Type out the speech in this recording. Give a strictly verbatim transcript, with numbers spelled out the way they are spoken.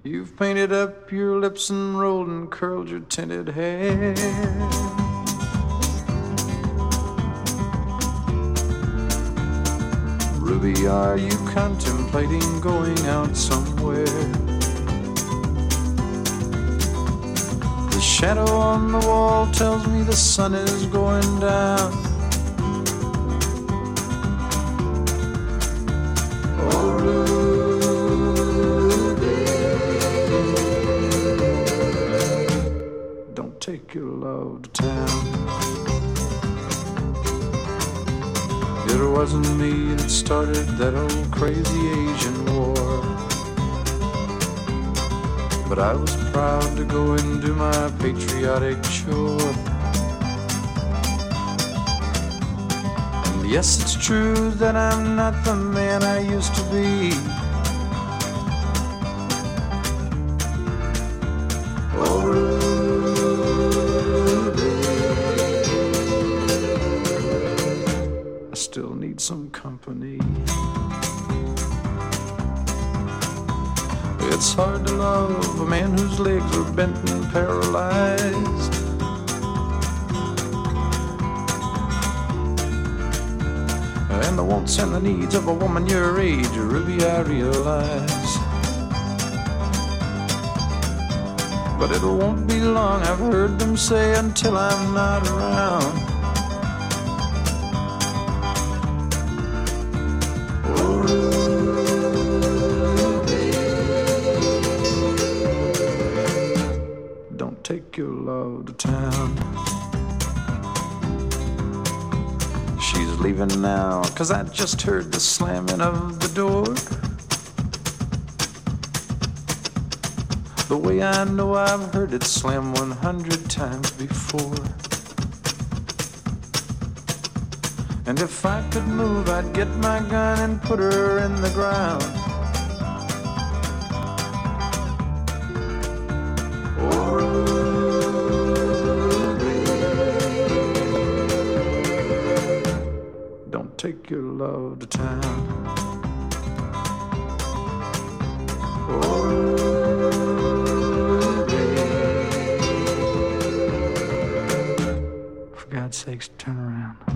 You've painted up your lips and rolled and curled your tinted hair. Ruby, are you contemplating going out somewhere? The shadow on the wall tells me the sun is going down. Oh, Ruby, don't take your love to town. It wasn't me that started that old crazy Asian war, but I was proud to go and do my patriotic chore. And yes, it's true that I'm not the man I used to be. Oh, Ruby, I still need some company. It's hard to love a man whose legs are bent and paralyzed. And the wants and the needs of a woman your age, Ruby, I realize. But it won't be long, I've heard them say, until I'm not around. Oh, take your love to town. She's leaving now, 'cause I just heard the slamming of the door. The way I know I've heard it slam one hundred times before. And if I could move, I'd get my gun and put her in the ground. Take your love to town. Oh, Ruby, for God's sakes, turn around.